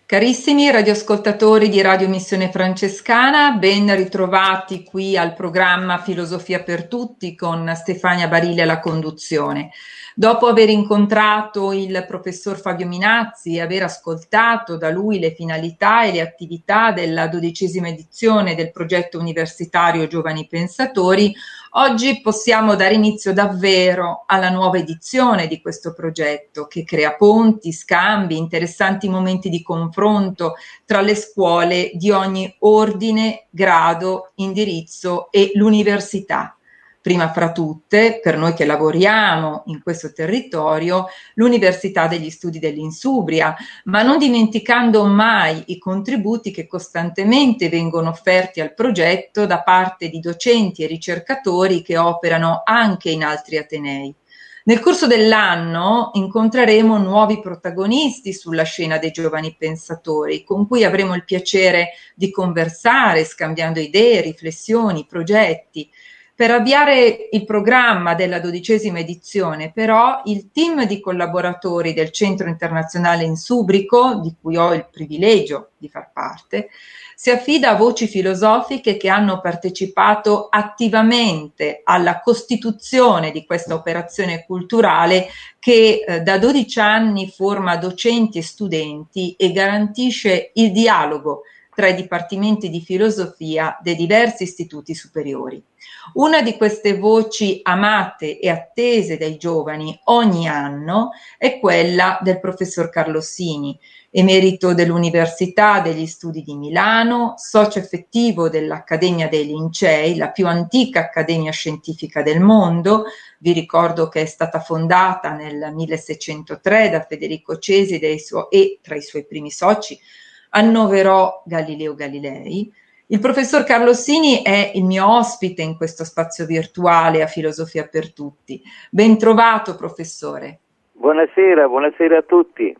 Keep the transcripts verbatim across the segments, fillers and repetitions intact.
Carissimi radioascoltatori di Radio Missione Francescana, ben ritrovati qui al programma Filosofia per Tutti con Stefania Barile alla conduzione. Dopo aver incontrato il professor Fabio Minazzi e aver ascoltato da lui le finalità e le attività della dodicesima edizione del progetto universitario Giovani Pensatori, oggi possiamo dare inizio davvero alla nuova edizione di questo progetto che crea ponti, scambi, interessanti momenti di confronto tra le scuole di ogni ordine, grado, indirizzo e l'università. Prima fra tutte, per noi che lavoriamo in questo territorio, l'Università degli Studi dell'Insubria, ma non dimenticando mai i contributi che costantemente vengono offerti al progetto da parte di docenti e ricercatori che operano anche in altri atenei. Nel corso dell'anno incontreremo nuovi protagonisti sulla scena dei giovani pensatori, con cui avremo il piacere di conversare, scambiando idee, riflessioni, progetti. Per avviare il programma della dodicesima edizione, però, il team di collaboratori del Centro Internazionale Insubrico, di cui ho il privilegio di far parte, si affida a voci filosofiche che hanno partecipato attivamente alla costituzione di questa operazione culturale che eh, da dodici anni forma docenti e studenti e garantisce il dialogo tra i dipartimenti di filosofia dei diversi istituti superiori. Una di queste voci amate e attese dai giovani ogni anno è quella del professor Carlossini, emerito dell'Università degli Studi di Milano, socio effettivo dell'Accademia dei Lincei, la più antica accademia scientifica del mondo. Vi ricordo che è stata fondata nel milleseicentotre da Federico Cesi dei suo, e tra i suoi primi soci annoverò Galileo Galilei. Il professor Carlossini è il mio ospite in questo spazio virtuale a Filosofia per Tutti. Ben trovato, professore. Buonasera, buonasera a tutti.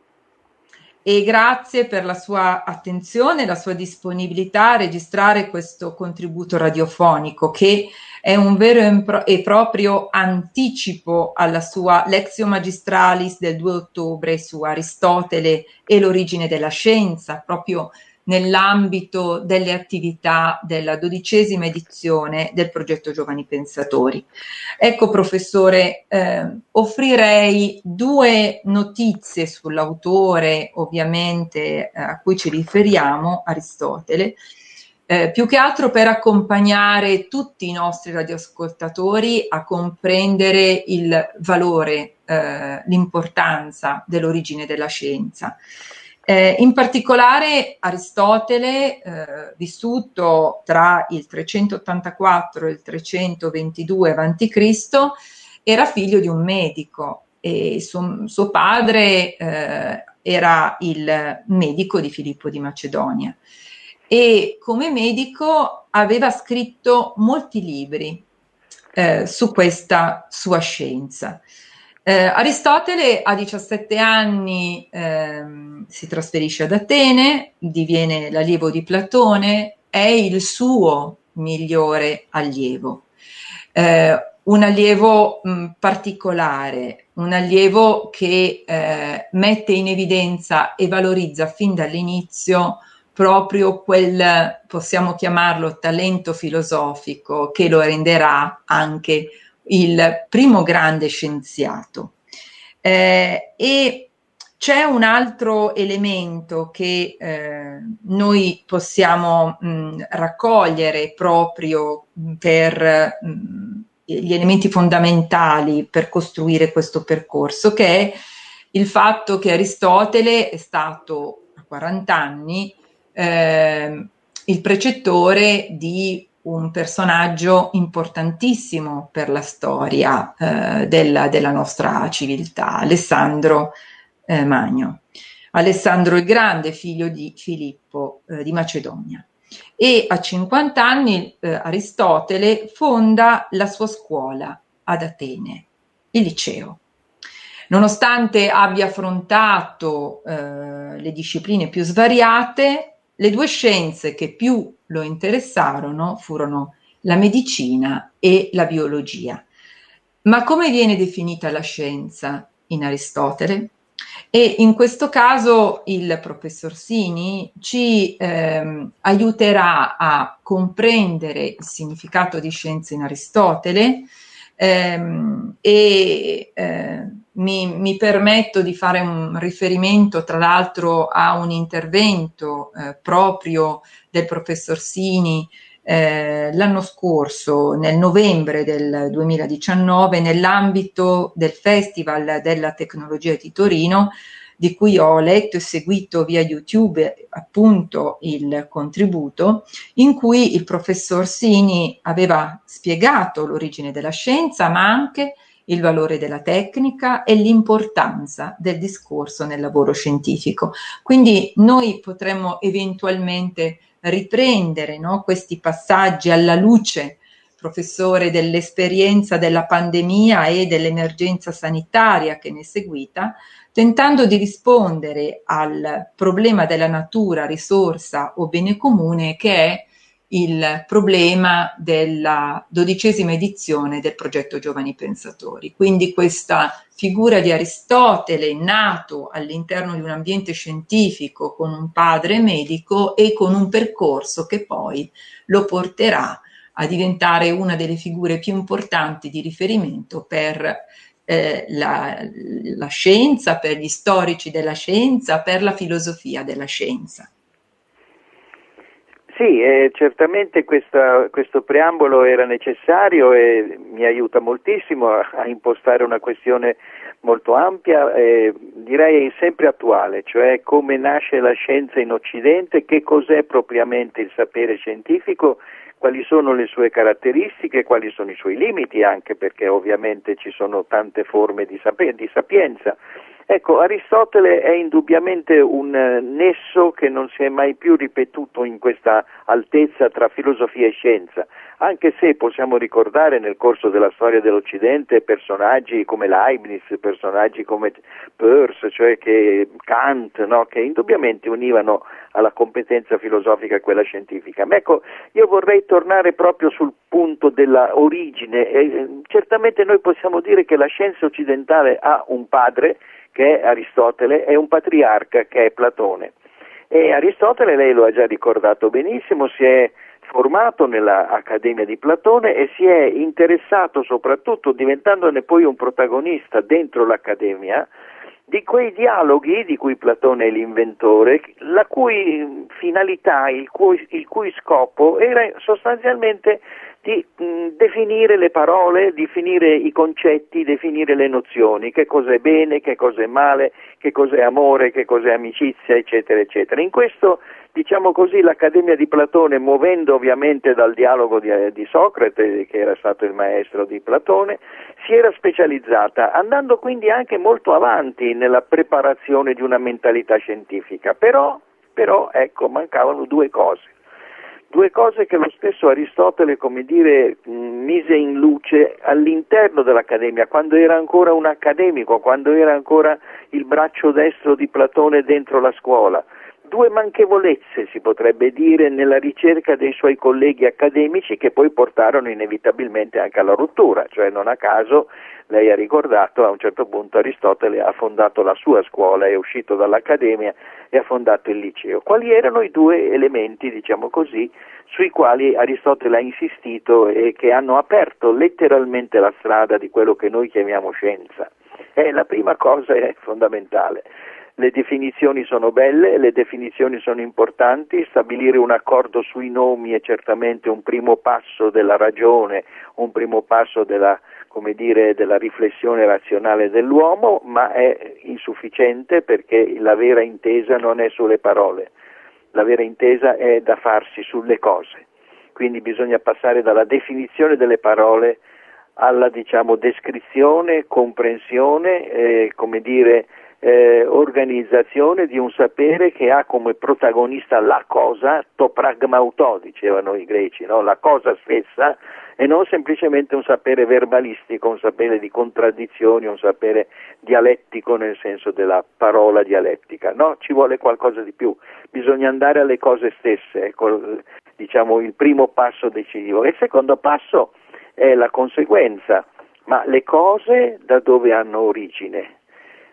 E grazie per la sua attenzione e la sua disponibilità a registrare questo contributo radiofonico che è un vero e proprio anticipo alla sua Lectio Magistralis del due ottobre su Aristotele e l'origine della scienza, proprio nell'ambito delle attività della dodicesima edizione del progetto Giovani Pensatori. Ecco, professore, eh, offrirei due notizie sull'autore, ovviamente, eh, a cui ci riferiamo, Aristotele, eh, più che altro per accompagnare tutti i nostri radioascoltatori a comprendere il valore, eh, l'importanza dell'origine della scienza. Eh, in particolare Aristotele, eh, vissuto tra il trecentottantaquattro e il trecentoventidue avanti Cristo, era figlio di un medico e suo, suo padre eh, era il medico di Filippo di Macedonia e come medico aveva scritto molti libri eh, su questa sua scienza. Eh, Aristotele a diciassette anni ehm, si trasferisce ad Atene, diviene l'allievo di Platone, è il suo migliore allievo, eh, un allievo mh, particolare, un allievo che eh, mette in evidenza e valorizza fin dall'inizio proprio quel, possiamo chiamarlo, talento filosofico che lo renderà anche il primo grande scienziato. Eh, e c'è un altro elemento che eh, noi possiamo mh, raccogliere proprio per mh, gli elementi fondamentali per costruire questo percorso, che è il fatto che Aristotele è stato a quaranta anni eh, il precettore di un personaggio importantissimo per la storia eh, della, della nostra civiltà, Alessandro eh, Magno. Alessandro il Grande, figlio di Filippo eh, di Macedonia. E a cinquanta anni eh, Aristotele fonda la sua scuola ad Atene, il liceo. Nonostante abbia affrontato eh, le discipline più svariate, le due scienze che più lo interessarono furono la medicina e la biologia. Ma come viene definita la scienza in Aristotele? E in questo caso il professor Sini ci ehm, aiuterà a comprendere il significato di scienza in Aristotele ehm, e eh, mi, mi permetto di fare un riferimento tra l'altro a un intervento eh, proprio del professor Sini eh, l'anno scorso, nel novembre del duemiladiciannove, nell'ambito del Festival della Tecnologia di Torino, di cui ho letto e seguito via YouTube appunto il contributo, in cui il professor Sini aveva spiegato l'origine della scienza, ma anche il valore della tecnica e l'importanza del discorso nel lavoro scientifico. Quindi noi potremmo eventualmente riprendere, no, questi passaggi alla luce, professore, dell'esperienza della pandemia e dell'emergenza sanitaria che ne è seguita, tentando di rispondere al problema della natura, risorsa o bene comune, che è il problema della dodicesima edizione del progetto Giovani Pensatori. Quindi questa figura di Aristotele nato all'interno di un ambiente scientifico con un padre medico e con un percorso che poi lo porterà a diventare una delle figure più importanti di riferimento per eh, la, la scienza, per gli storici della scienza, per la filosofia della scienza. Sì, eh, certamente questa, questo preambolo era necessario e mi aiuta moltissimo a, a impostare una questione molto ampia, eh, direi sempre attuale, cioè come nasce la scienza in Occidente, che cos'è propriamente il sapere scientifico, quali sono le sue caratteristiche, quali sono i suoi limiti, anche perché ovviamente ci sono tante forme di, sape- di sapienza. Ecco, Aristotele è indubbiamente un nesso che non si è mai più ripetuto in questa altezza tra filosofia e scienza, anche se possiamo ricordare nel corso della storia dell'Occidente personaggi come Leibniz, personaggi come Peirce, cioè che Kant, no? Che indubbiamente univano alla competenza filosofica quella scientifica. Ma ecco, io vorrei tornare proprio sul punto della origine. E, certamente noi possiamo dire che la scienza occidentale ha un padre, che è Aristotele, e un patriarca, che è Platone. E Aristotele, lei lo ha già ricordato benissimo, si è formato nell'Accademia di Platone e si è interessato soprattutto, diventandone poi un protagonista dentro l'Accademia, di quei dialoghi di cui Platone è l'inventore, la cui finalità, il cui, il cui scopo era sostanzialmente di mh, definire le parole, definire i concetti, definire le nozioni, che cos'è bene, che cos'è male, che cos'è amore, che cos'è amicizia, eccetera, eccetera. In questo, diciamo così, l'Accademia di Platone, muovendo ovviamente dal dialogo di, di Socrate, che era stato il maestro di Platone, si era specializzata, andando quindi anche molto avanti nella preparazione di una mentalità scientifica. Però, però ecco, mancavano due cose. Due cose che lo stesso Aristotele, come dire, mise in luce all'interno dell'Accademia, quando era ancora un accademico, quando era ancora il braccio destro di Platone dentro la scuola. Due manchevolezze, si potrebbe dire, nella ricerca dei suoi colleghi accademici, che poi portarono inevitabilmente anche alla rottura, cioè non a caso, lei ha ricordato, a un certo punto Aristotele ha fondato la sua scuola, è uscito dall'Accademia e ha fondato il liceo. Quali erano i due elementi, diciamo così, sui quali Aristotele ha insistito e che hanno aperto letteralmente la strada di quello che noi chiamiamo scienza? Eh, la prima cosa è fondamentale. Le definizioni sono belle, le definizioni sono importanti, stabilire un accordo sui nomi è certamente un primo passo della ragione, un primo passo della, come dire, della riflessione razionale dell'uomo, ma è insufficiente perché la vera intesa non è sulle parole, la vera intesa è da farsi sulle cose, quindi bisogna passare dalla definizione delle parole alla, diciamo, descrizione, comprensione, eh, come dire, Eh, organizzazione di un sapere che ha come protagonista la cosa, to pragmauto, dicevano i greci, no? La cosa stessa, e non semplicemente un sapere verbalistico, un sapere di contraddizioni, un sapere dialettico nel senso della parola dialettica, no? Ci vuole qualcosa di più, bisogna andare alle cose stesse, ecco, diciamo, il primo passo decisivo. E il secondo passo è la conseguenza, ma le cose da dove hanno origine?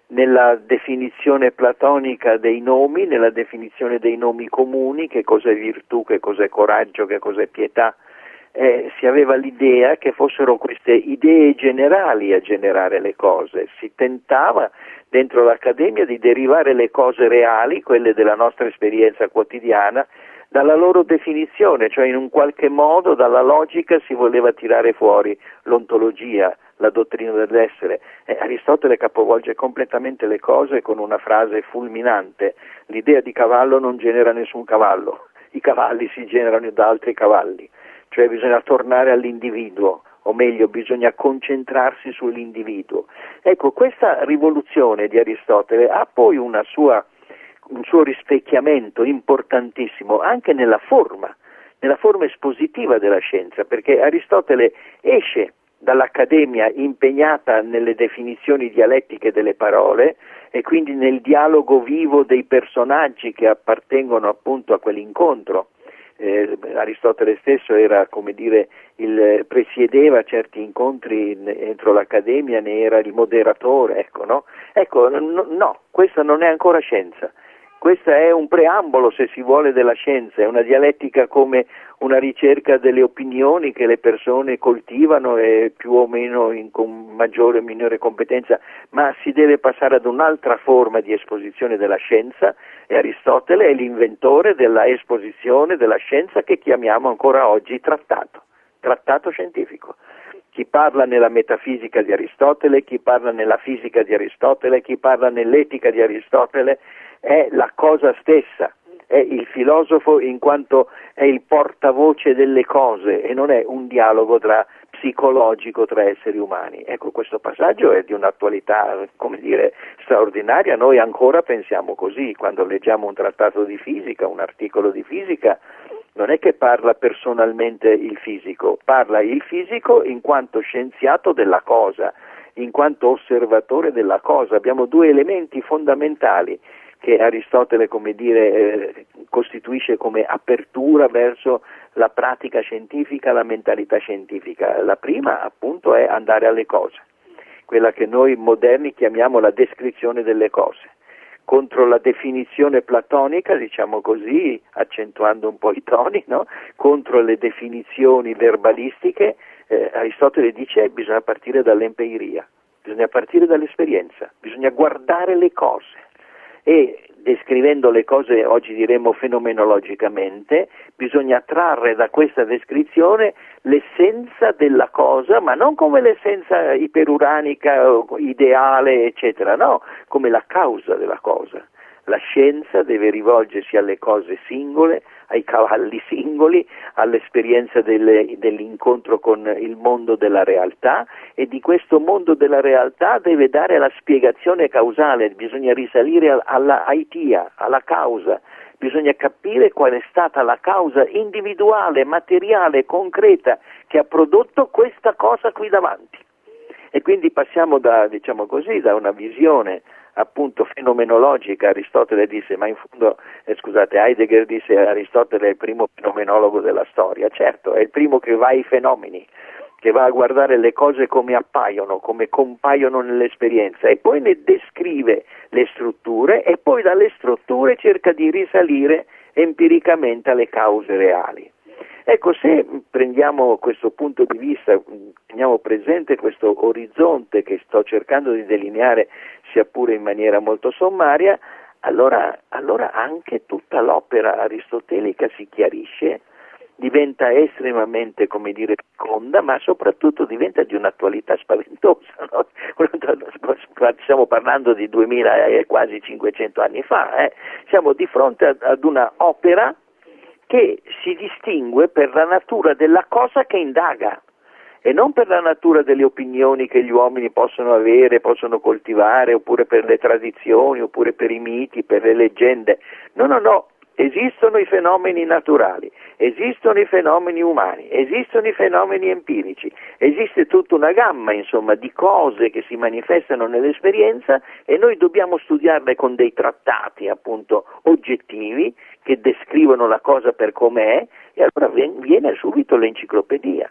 nella definizione platonica dei nomi, nella definizione dei nomi comuni, che cos'è virtù, che cos'è coraggio, che cos'è pietà. Eh, si aveva l'idea che fossero queste idee generali a generare le cose, si tentava dentro l'accademia di derivare le cose reali, quelle della nostra esperienza quotidiana, dalla loro definizione, cioè in un qualche modo dalla logica si voleva tirare fuori l'ontologia, la dottrina dell'essere. Eh, Aristotele capovolge completamente le cose con una frase fulminante: l'idea di cavallo non genera nessun cavallo, i cavalli si generano da altri cavalli. Cioè bisogna tornare all'individuo, o meglio bisogna concentrarsi sull'individuo. Ecco, questa rivoluzione di Aristotele ha poi una sua, un suo rispecchiamento importantissimo anche nella forma, nella forma espositiva della scienza, perché Aristotele esce dall'accademia impegnata nelle definizioni dialettiche delle parole e quindi nel dialogo vivo dei personaggi che appartengono appunto a quell'incontro. Eh, Aristotele stesso era, come dire, il, presiedeva certi incontri entro l'accademia, ne era il moderatore, ecco, no? Ecco, no, no, questa non è ancora scienza. Questa è un preambolo, se si vuole, della scienza, è una dialettica come una ricerca delle opinioni che le persone coltivano e più o meno in, con maggiore o minore competenza, ma si deve passare ad un'altra forma di esposizione della scienza e Aristotele è l'inventore della esposizione della scienza che chiamiamo ancora oggi trattato, trattato scientifico. Chi parla nella metafisica di Aristotele, chi parla nella fisica di Aristotele, chi parla nell'etica di Aristotele è la cosa stessa, è il filosofo in quanto è il portavoce delle cose e non è un dialogo tra psicologico tra esseri umani. Ecco, questo passaggio è di un'attualità, come dire, straordinaria. Noi ancora pensiamo così, quando leggiamo un trattato di fisica, un articolo di fisica, non è che parla personalmente il fisico, parla il fisico in quanto scienziato della cosa, in quanto osservatore della cosa. Abbiamo due elementi fondamentali che Aristotele, come dire, eh, costituisce come apertura verso la pratica scientifica, la mentalità scientifica. La prima, appunto, è andare alle cose, quella che noi moderni chiamiamo la descrizione delle cose. Contro la definizione platonica, diciamo così, accentuando un po' i toni, no? Contro le definizioni verbalistiche, eh, Aristotele dice che bisogna partire dall'empeiria, bisogna partire dall'esperienza, bisogna guardare le cose. E descrivendo le cose, oggi diremmo fenomenologicamente, bisogna trarre da questa descrizione l'essenza della cosa, ma non come l'essenza iperuranica, ideale, eccetera, no, come la causa della cosa. La scienza deve rivolgersi alle cose singole, ai cavalli singoli, all'esperienza delle, dell'incontro con il mondo della realtà e di questo mondo della realtà deve dare la spiegazione causale, bisogna risalire alla aitia, alla causa, bisogna capire qual è stata la causa individuale, materiale, concreta che ha prodotto questa cosa qui davanti. E quindi passiamo da, diciamo così, da una visione appunto fenomenologica. Aristotele disse, ma in fondo, eh, scusate, Heidegger disse Aristotele è il primo fenomenologo della storia. Certo, è il primo che va ai fenomeni, che va a guardare le cose come appaiono, come compaiono nell'esperienza e poi ne descrive le strutture e poi dalle strutture cerca di risalire empiricamente alle cause reali. Ecco, se prendiamo questo punto di vista, teniamo presente questo orizzonte che sto cercando di delineare, sia pure in maniera molto sommaria, allora, allora anche tutta l'opera aristotelica si chiarisce, diventa estremamente, come dire, feconda, ma soprattutto diventa di un'attualità spaventosa, no? Stiamo parlando di duemila e quasi cinquecento anni fa, eh? Siamo di fronte ad, ad una opera che si distingue per la natura della cosa che indaga e non per la natura delle opinioni che gli uomini possono avere, possono coltivare, oppure per le tradizioni, oppure per i miti, per le leggende. No, no, no, esistono i fenomeni naturali, esistono i fenomeni umani, esistono i fenomeni empirici, esiste tutta una gamma, insomma, di cose che si manifestano nell'esperienza e noi dobbiamo studiarle con dei trattati, appunto, oggettivi, che descrivono la cosa per com'è, e allora viene subito l'enciclopedia.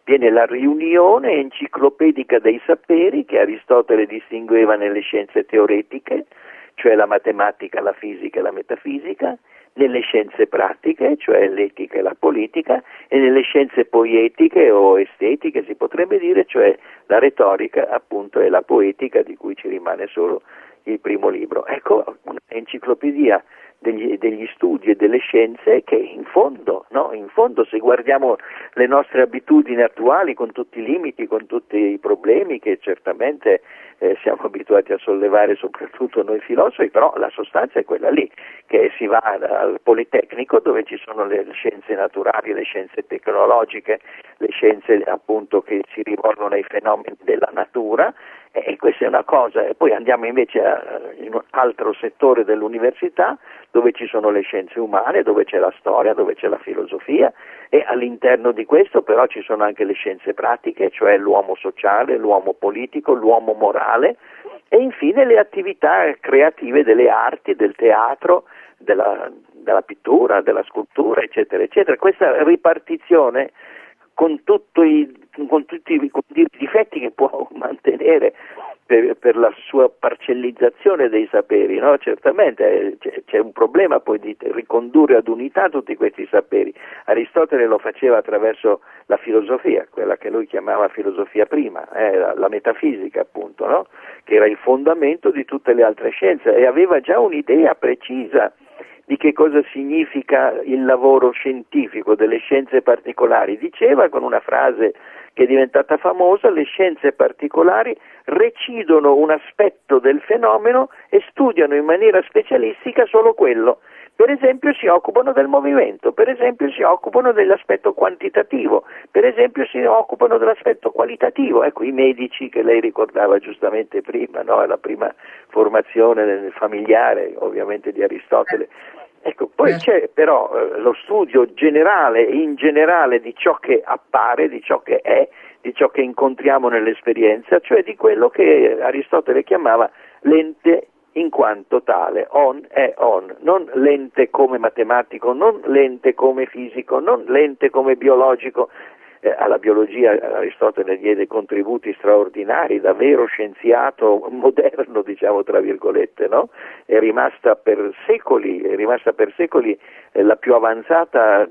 viene la riunione enciclopedica dei saperi che Aristotele distingueva nelle scienze teoretiche, cioè la matematica, la fisica e la metafisica, nelle scienze pratiche, cioè l'etica e la politica, e nelle scienze poetiche o estetiche, si potrebbe dire, cioè la retorica appunto e la poetica, di cui ci rimane solo il primo libro. Ecco, un'enciclopedia degli, degli studi e delle scienze che in fondo, no, in fondo se guardiamo le nostre abitudini attuali con tutti i limiti, con tutti i problemi che certamente eh, siamo abituati a sollevare soprattutto noi filosofi, però la sostanza è quella lì, che si va al Politecnico dove ci sono le scienze naturali, le scienze tecnologiche, le scienze appunto che si rivolgono ai fenomeni della natura, e questa è una cosa. E poi andiamo invece a, in un altro settore dell'università dove ci sono le scienze umane, dove c'è la storia, dove c'è la filosofia, e all'interno di questo però ci sono anche le scienze pratiche, cioè l'uomo sociale, l'uomo politico, l'uomo morale, e infine le attività creative delle arti, del teatro, della, della pittura, della scultura, eccetera, eccetera. Questa ripartizione con, tutto i, con tutti i, con i difetti che può mantenere per, per la sua parcellizzazione dei saperi, no? Certamente c'è, c'è un problema poi di ricondurre ad unità tutti questi saperi. Aristotele lo faceva attraverso la filosofia, quella che lui chiamava filosofia prima, eh, la, la metafisica appunto, no? Che era il fondamento di tutte le altre scienze, e aveva già un'idea precisa di che cosa significa il lavoro scientifico delle scienze particolari. Diceva con una frase che è diventata famosa: le scienze particolari recidono un aspetto del fenomeno e studiano in maniera specialistica solo quello. Per esempio si occupano del movimento, per esempio si occupano dell'aspetto quantitativo, per esempio si occupano dell'aspetto qualitativo. Ecco, i medici che lei ricordava giustamente prima, no? La prima formazione familiare ovviamente di Aristotele. Ecco, poi c'è però eh, lo studio generale, in generale, di ciò che appare, di ciò che è, di ciò che incontriamo nell'esperienza, cioè di quello che Aristotele chiamava l'ente in quanto tale, on è on, non l'ente come matematico, non l'ente come fisico, non l'ente come biologico. Eh, alla biologia Aristotele diede contributi straordinari, da vero scienziato moderno, diciamo tra virgolette, no? È rimasta per secoli, è rimasta per secoli eh, la più avanzata,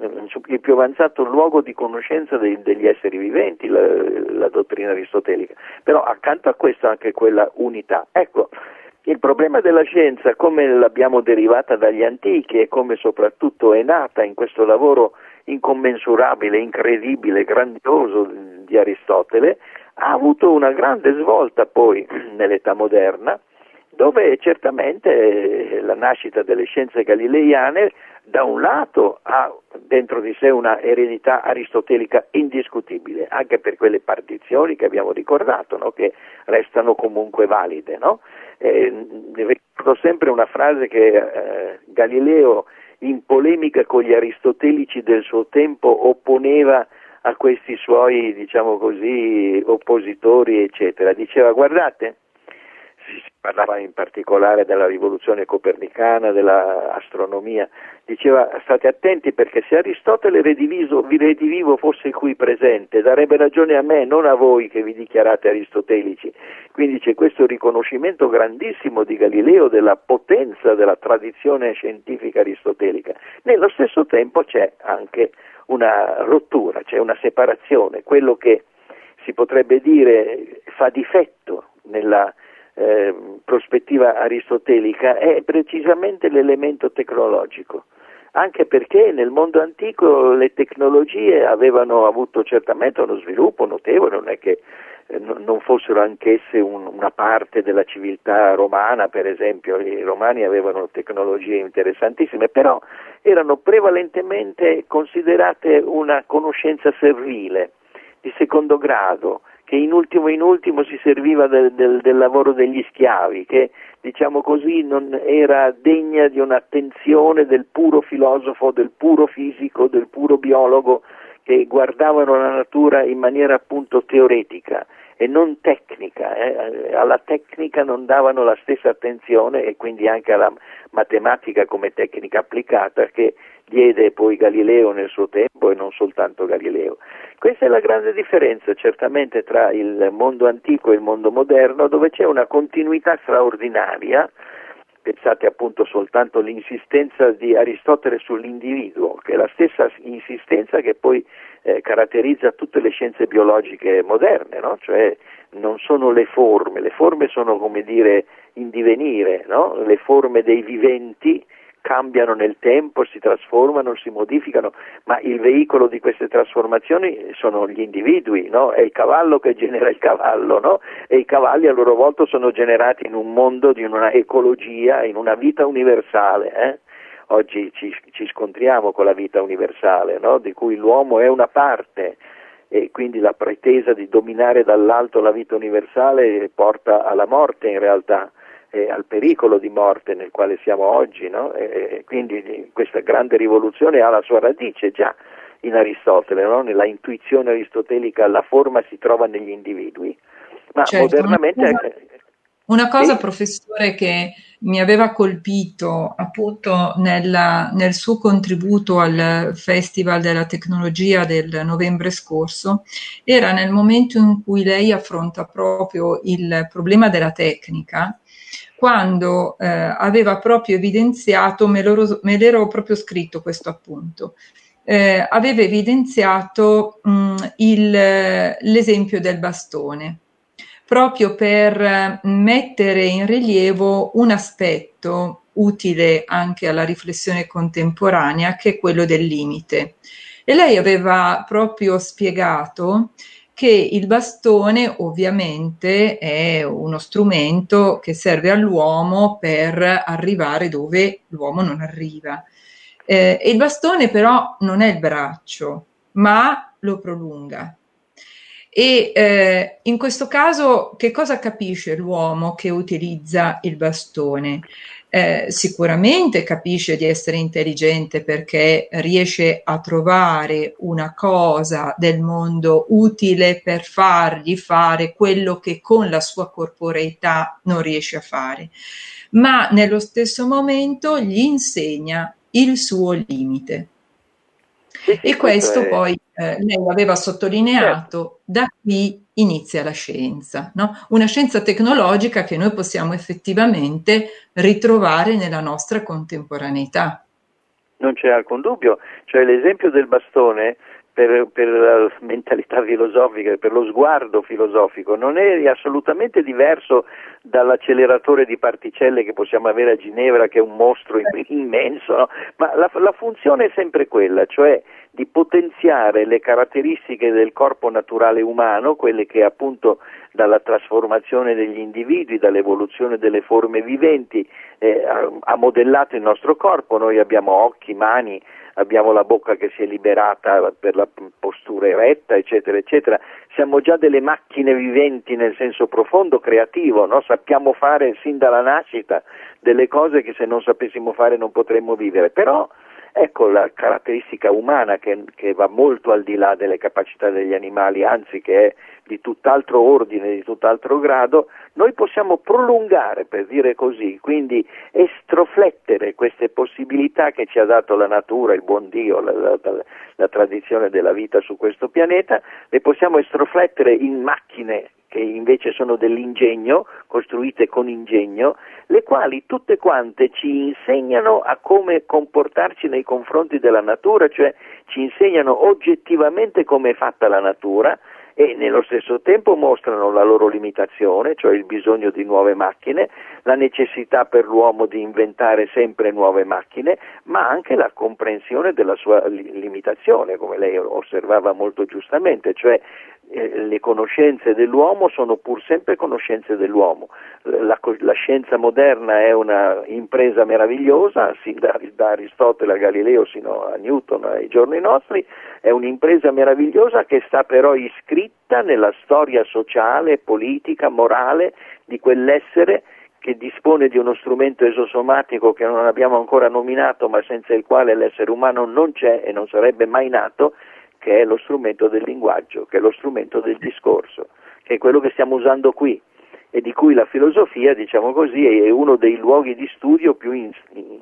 il più avanzato luogo di conoscenza dei, degli esseri viventi, la, la dottrina aristotelica. Però accanto a questo anche quella unità. Ecco, il problema della scienza, come l'abbiamo derivata dagli antichi e come soprattutto è nata in questo lavoro incommensurabile, incredibile, grandioso di Aristotele, ha avuto una grande svolta poi nell'età moderna, dove certamente la nascita delle scienze galileiane da un lato ha dentro di sé una eredità aristotelica indiscutibile, anche per quelle partizioni che abbiamo ricordato, no? Che restano comunque valide, no? Eh, ricordo sempre una frase che eh, Galileo, in polemica con gli aristotelici del suo tempo, opponeva a questi suoi, diciamo così, oppositori, eccetera. Diceva: guardate, si parlava in particolare della rivoluzione copernicana, dell'astronomia, diceva: state attenti, perché se Aristotele rediviso, redivivo fosse qui presente, darebbe ragione a me, non a voi che vi dichiarate aristotelici. Quindi c'è questo riconoscimento grandissimo di Galileo della potenza della tradizione scientifica aristotelica. Nello stesso tempo c'è anche una rottura, c'è una separazione. Quello che si potrebbe dire fa difetto nella Eh, prospettiva aristotelica è precisamente l'elemento tecnologico, anche perché nel mondo antico le tecnologie avevano avuto certamente uno sviluppo notevole, non è che eh, non fossero anch'esse un, una parte della civiltà romana. Per esempio i romani avevano tecnologie interessantissime, però erano prevalentemente considerate una conoscenza servile, di secondo grado, che in ultimo in ultimo si serviva del, del, del lavoro degli schiavi, che diciamo così non era degna di un'attenzione del puro filosofo, del puro fisico, del puro biologo, che guardavano la natura in maniera appunto teoretica e non tecnica. Eh. Alla tecnica non davano la stessa attenzione, e quindi anche alla matematica come tecnica applicata che diede poi Galileo nel suo tempo, e non soltanto Galileo. Questa è la grande differenza certamente tra il mondo antico e il mondo moderno, dove c'è una continuità straordinaria. Pensate appunto soltanto all'insistenza di Aristotele sull'individuo, che è la stessa insistenza che poi eh, caratterizza tutte le scienze biologiche moderne, no? Cioè non sono le forme, le forme sono, come dire, in divenire, no? Le forme dei viventi cambiano nel tempo, si trasformano, si modificano, ma il veicolo di queste trasformazioni sono gli individui, no? È il cavallo che genera il cavallo, no? E i cavalli a loro volta sono generati in un mondo di una ecologia, in una vita universale, eh? Oggi ci, ci scontriamo con la vita universale, no? Di cui l'uomo è una parte, e quindi la pretesa di dominare dall'alto la vita universale porta alla morte in realtà, e al pericolo di morte nel quale siamo oggi, no? E quindi questa grande rivoluzione ha la sua radice già in Aristotele, no? Nella intuizione aristotelica la forma si trova negli individui, ma Certo, una modernamente... cosa, una cosa, Sì? professore, che mi aveva colpito appunto nella- nel suo contributo al Festival della Tecnologia del novembre scorso, era nel momento in cui lei affronta proprio il problema della tecnica, quando eh, aveva proprio evidenziato, me l'ero me l'ero proprio scritto questo appunto, eh, aveva evidenziato mh, il- l'esempio del bastone, proprio per eh, mettere in rilievo un aspetto utile anche alla riflessione contemporanea, che è quello del limite. E lei aveva proprio spiegato che il bastone ovviamente è uno strumento che serve all'uomo per arrivare dove l'uomo non arriva. Eh, e il bastone però non è il braccio, ma lo prolunga. E eh, in questo caso che cosa capisce l'uomo che utilizza il bastone? Eh, sicuramente capisce di essere intelligente perché riesce a trovare una cosa del mondo utile per fargli fare quello che con la sua corporeità non riesce a fare, ma nello stesso momento gli insegna il suo limite. Sì, sì, E questo questo è... poi eh, lei aveva Certo. sottolineato, da qui inizia la scienza, no? Una scienza tecnologica che noi possiamo effettivamente ritrovare nella nostra contemporaneità. Non c'è alcun dubbio, cioè l'esempio del bastone per, per la mentalità filosofica, per lo sguardo filosofico, non è assolutamente diverso dall'acceleratore di particelle che possiamo avere a Ginevra, che è un mostro immenso, no? Ma la, la funzione è sempre quella, cioè di potenziare le caratteristiche del corpo naturale umano, quelle che appunto dalla trasformazione degli individui, dall'evoluzione delle forme viventi eh, ha, ha modellato il nostro corpo. Noi abbiamo occhi, mani, abbiamo la bocca che si è liberata per la postura eretta, eccetera, eccetera. Siamo già delle macchine viventi nel senso profondo, creativo, no? Sappiamo fare sin dalla nascita delle cose che se non sapessimo fare non potremmo vivere, però ecco la caratteristica umana che, che va molto al di là delle capacità degli animali, anzi che è di tutt'altro ordine, di tutt'altro grado. Noi possiamo prolungare, per dire così, quindi estroflettere queste possibilità che ci ha dato la natura, il buon Dio, la, la, la, la tradizione della vita su questo pianeta, le possiamo estroflettere in macchine che invece sono dell'ingegno, costruite con ingegno, le quali tutte quante ci insegnano a come comportarci nei confronti della natura, cioè ci insegnano oggettivamente come è fatta la natura, e nello stesso tempo mostrano la loro limitazione, cioè il bisogno di nuove macchine, la necessità per l'uomo di inventare sempre nuove macchine, ma anche la comprensione della sua li- limitazione, come lei osservava molto giustamente, cioè eh, le conoscenze dell'uomo sono pur sempre conoscenze dell'uomo. La, la scienza moderna è una impresa meravigliosa, sin da, da Aristotele a Galileo sino a Newton ai giorni nostri, è un'impresa meravigliosa che sta però iscritta nella storia sociale, politica, morale di quell'essere che dispone di uno strumento esosomatico che non abbiamo ancora nominato, ma senza il quale l'essere umano non c'è e non sarebbe mai nato, che è lo strumento del linguaggio, che è lo strumento del discorso, che è quello che stiamo usando qui e di cui la filosofia, diciamo così, è uno dei luoghi di studio più in,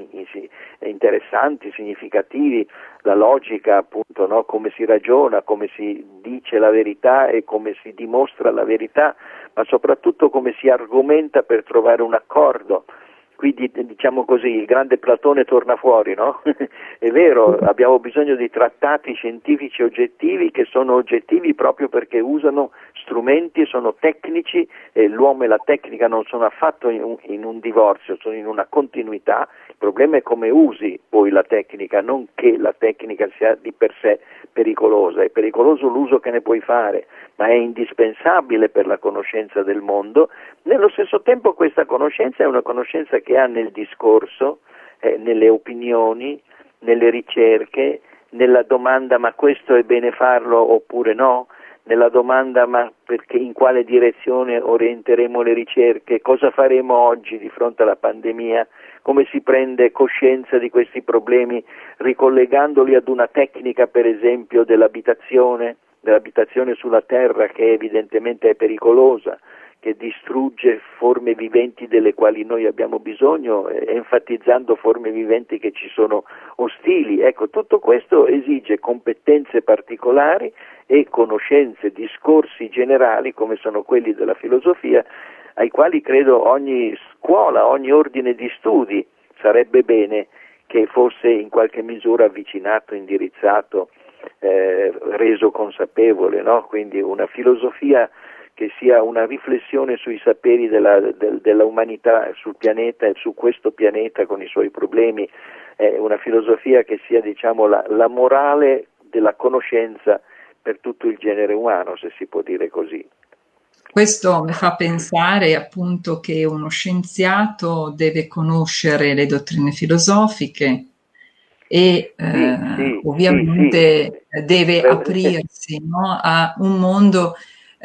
interessanti, significativi, la logica appunto, no? Come si ragiona, come si dice la verità e come si dimostra la verità, ma soprattutto come si argomenta per trovare un accordo. Quindi diciamo così, il grande Platone torna fuori, no? È vero, abbiamo bisogno di trattati scientifici oggettivi che sono oggettivi proprio perché usano strumenti, sono tecnici, e l'uomo e la tecnica non sono affatto in un, in un divorzio, sono in una continuità. Il problema è come usi poi la tecnica, non che la tecnica sia di per sé pericolosa. È pericoloso l'uso che ne puoi fare, ma è indispensabile per la conoscenza del mondo. Nello stesso tempo questa conoscenza è una conoscenza che ha nel discorso, eh, nelle opinioni, nelle ricerche, nella domanda ma questo è bene farlo oppure no, nella domanda ma perché, in quale direzione orienteremo le ricerche, cosa faremo oggi di fronte alla pandemia, come si prende coscienza di questi problemi ricollegandoli ad una tecnica per esempio dell'abitazione, dell'abitazione sulla terra che evidentemente è pericolosa, che distrugge forme viventi delle quali noi abbiamo bisogno, eh, enfatizzando forme viventi che ci sono ostili. Ecco, tutto questo esige competenze particolari e conoscenze, discorsi generali come sono quelli della filosofia, ai quali credo ogni scuola, ogni ordine di studi sarebbe bene che fosse in qualche misura avvicinato, indirizzato, eh, reso consapevole, no? Quindi una filosofia che sia una riflessione sui saperi della, del, della umanità sul pianeta e su questo pianeta con i suoi problemi, eh, una filosofia che sia diciamo la, la morale della conoscenza per tutto il genere umano, se si può dire così. Questo mi fa pensare appunto che uno scienziato deve conoscere le dottrine filosofiche e sì, eh, sì, ovviamente sì, sì. deve aprirsi, no, a un mondo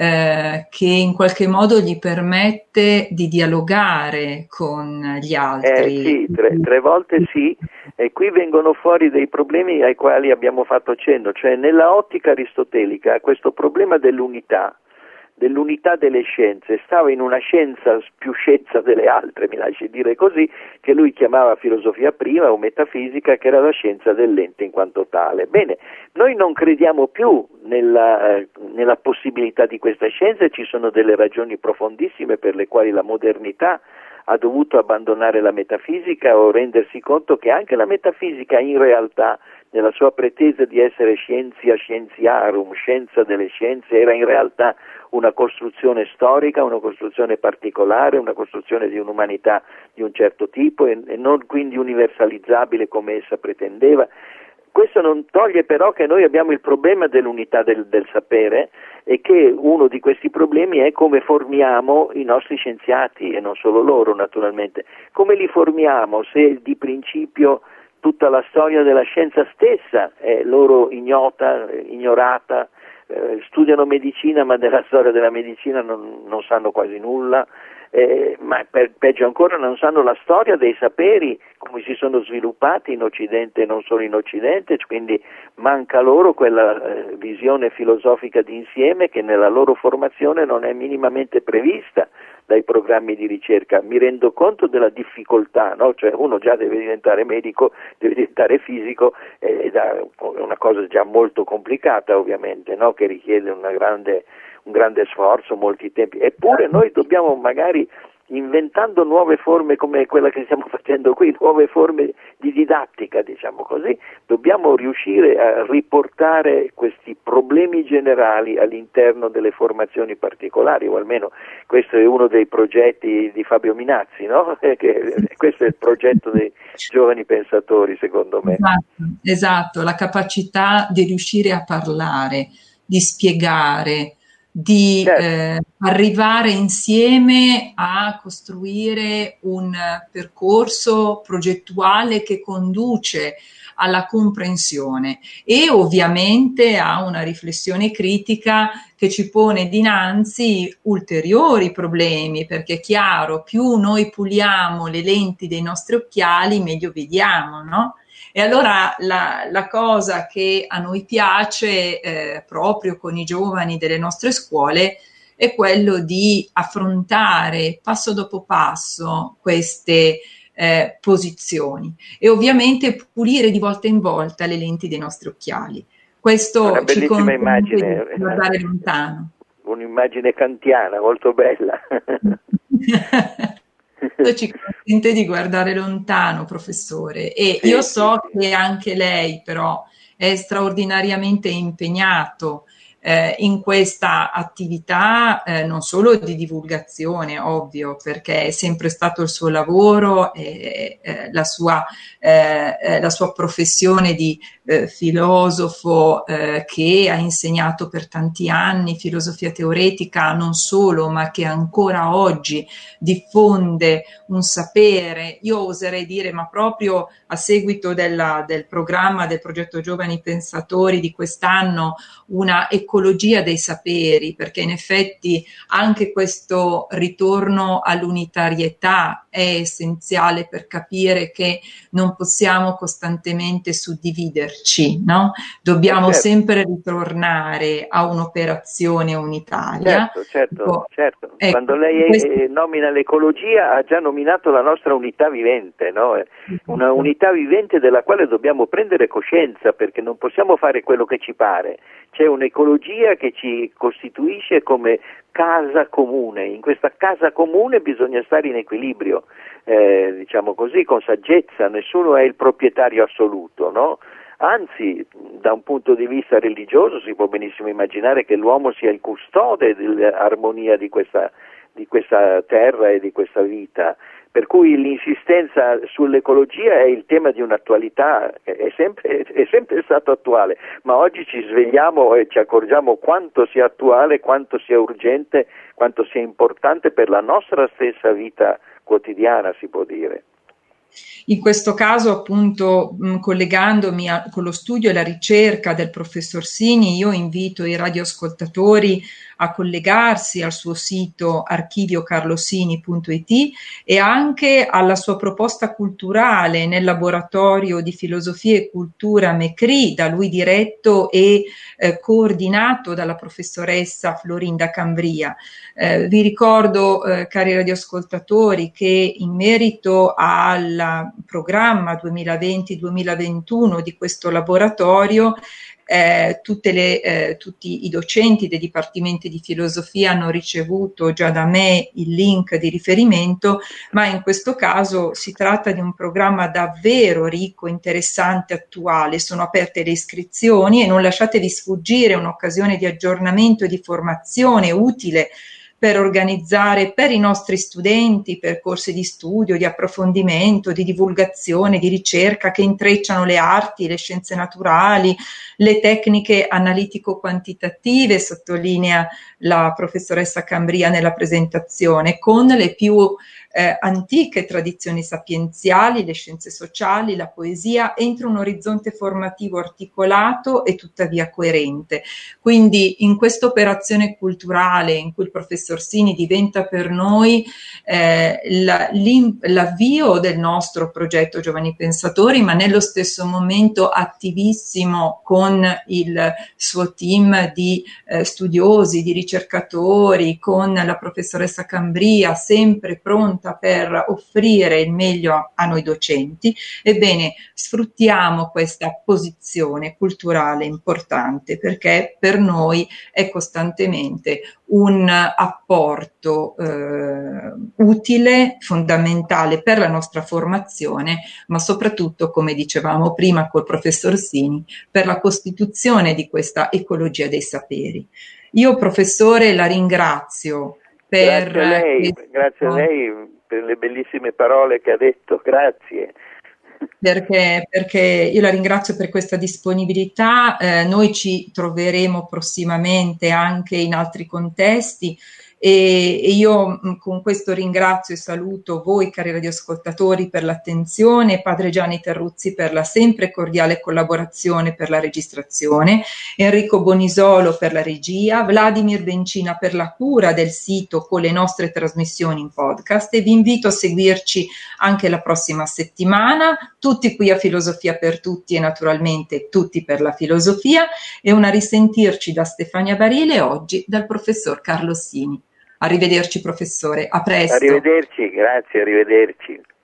eh, che in qualche modo gli permette di dialogare con gli Eh, altri. sì, tre, tre volte sì, e qui vengono fuori dei problemi ai quali abbiamo fatto cenno, cioè nella ottica aristotelica questo problema dell'unità, dell'unità delle scienze, stava in una scienza più scienza delle altre, mi lasci dire così, che lui chiamava filosofia prima o metafisica, che era la scienza dell'ente in quanto tale. Bene, noi non crediamo più nella, eh, nella possibilità di questa scienza e ci sono delle ragioni profondissime per le quali la modernità ha dovuto abbandonare la metafisica o rendersi conto che anche la metafisica in realtà, nella sua pretesa di essere scientia scientiarum, scienza delle scienze, era in realtà una costruzione storica, una costruzione particolare, una costruzione di un'umanità di un certo tipo e, e non quindi universalizzabile come essa pretendeva. Questo non toglie però che noi abbiamo il problema dell'unità del, del sapere e che uno di questi problemi è come formiamo i nostri scienziati e non solo loro naturalmente. Come li formiamo se di principio tutta la storia della scienza stessa è loro ignota, ignorata, eh, studiano medicina ma della storia della medicina non, non sanno quasi nulla, eh, ma per, peggio ancora non sanno la storia dei saperi, come si sono sviluppati in Occidente e non solo in Occidente, quindi manca loro quella eh, visione filosofica d'insieme che nella loro formazione non è minimamente prevista dai programmi di ricerca. Mi rendo conto della difficoltà, no? Cioè uno già deve diventare medico, deve diventare fisico, eh, ed è una cosa già molto complicata ovviamente, no? Che richiede una grande, un grande sforzo, molti tempi, eppure noi dobbiamo magari, inventando nuove forme come quella che stiamo facendo qui, nuove forme di didattica, diciamo così, dobbiamo riuscire a riportare questi problemi generali all'interno delle formazioni particolari, o almeno questo è uno dei progetti di Fabio Minazzi, no? Che questo è il progetto dei giovani pensatori, secondo me. Esatto, esatto, la capacità di riuscire a parlare, di spiegare, di Certo. eh, arrivare insieme a costruire un percorso progettuale che conduce alla comprensione e ovviamente a una riflessione critica che ci pone dinanzi ulteriori problemi, perché è chiaro, più noi puliamo le lenti dei nostri occhiali, meglio vediamo, no? E allora la, la cosa che a noi piace eh, proprio con i giovani delle nostre scuole è quello di affrontare passo dopo passo queste eh, posizioni, e ovviamente pulire di volta in volta le lenti dei nostri occhiali. Questo ci consente immagine, di guardare lontano. Un'immagine kantiana molto bella. Questo ci consente di guardare lontano, professore, e sì, io so sì, che anche lei però è straordinariamente impegnato eh, in questa attività, eh, non solo di divulgazione, ovvio, perché è sempre stato il suo lavoro e eh, la, sua, eh, la sua professione di eh, filosofo eh, che ha insegnato per tanti anni filosofia teoretica, non solo, ma che ancora oggi diffonde un sapere, io oserei dire, ma proprio a seguito della, del programma del progetto Giovani Pensatori di quest'anno, una ecologia dei saperi, perché in effetti anche questo ritorno all'unitarietà è essenziale per capire che non possiamo costantemente suddividerci, no? Dobbiamo eh certo. sempre ritornare a un'operazione unitaria. Certo, certo, Ecco, certo. ecco, Quando lei questo... eh, nomina l'ecologia ha già nominato la nostra unità vivente, no? Una unità vivente della quale dobbiamo prendere coscienza, perché non possiamo fare quello che ci pare. C'è un'ecologia che ci costituisce come casa comune. In questa casa comune bisogna stare in equilibrio, eh, diciamo così, con saggezza. Nessuno è il proprietario assoluto, no? Anzi, da un punto di vista religioso si può benissimo immaginare che l'uomo sia il custode dell'armonia di questa, di questa terra e di questa vita, per cui l'insistenza sull'ecologia è il tema di un'attualità, è sempre, è sempre stato attuale, ma oggi ci svegliamo e ci accorgiamo quanto sia attuale, quanto sia urgente, quanto sia importante per la nostra stessa vita quotidiana, si può dire. In questo caso, appunto, mh, collegandomi a, con lo studio e la ricerca del professor Sini, io invito i radioascoltatori a collegarsi al suo sito archivio carlosini punto it e anche alla sua proposta culturale nel laboratorio di filosofia e cultura M E C R I, da lui diretto e eh, coordinato dalla professoressa Florinda Cambria. Eh, vi ricordo, eh, cari radioascoltatori, che in merito al programma duemilaventi duemilaventuno di questo laboratorio, eh, tutte le, eh, tutti i docenti dei dipartimenti di filosofia hanno ricevuto già da me il link di riferimento, ma in questo caso si tratta di un programma davvero ricco, interessante, attuale. Sono aperte le iscrizioni e non lasciatevi sfuggire un'occasione di aggiornamento e di formazione utile per organizzare per i nostri studenti percorsi di studio, di approfondimento, di divulgazione, di ricerca che intrecciano le arti, le scienze naturali, le tecniche analitico-quantitative, sottolinea la professoressa Cambria nella presentazione, con le più eh, antiche tradizioni sapienziali, le scienze sociali, la poesia, entro un orizzonte formativo articolato e tuttavia coerente. Quindi in questa operazione culturale in cui il professor Sini diventa per noi eh, la, l'avvio del nostro progetto Giovani Pensatori, ma nello stesso momento attivissimo con il suo team di eh, studiosi, di ricercatori, con la professoressa Cambria, sempre pronta per offrire il meglio a noi docenti. Ebbene, sfruttiamo questa posizione culturale importante, perché per noi è costantemente un apporto eh, utile, fondamentale per la nostra formazione, ma soprattutto, come dicevamo prima col professor Sini, per la costituzione di questa ecologia dei saperi. Io, professore, la ringrazio per Grazie a lei, questo, grazie a lei per le bellissime parole che ha detto, grazie. Perché, perché io la ringrazio per questa disponibilità, eh, noi ci troveremo prossimamente anche in altri contesti e, e io mh, con questo ringrazio e saluto voi cari radioascoltatori per l'attenzione, Padre Gianni Terruzzi per la sempre cordiale collaborazione per la registrazione, Enrico Bonisolo per la regia, Vladimir Bencina per la cura del sito con le nostre trasmissioni in podcast e vi invito a seguirci anche la prossima settimana, tutti qui a Filosofia per Tutti e naturalmente tutti per la filosofia, e una risentirci da Stefania Barile oggi dal professor Carlo Sini. Arrivederci professore, a presto. Arrivederci, grazie, arrivederci.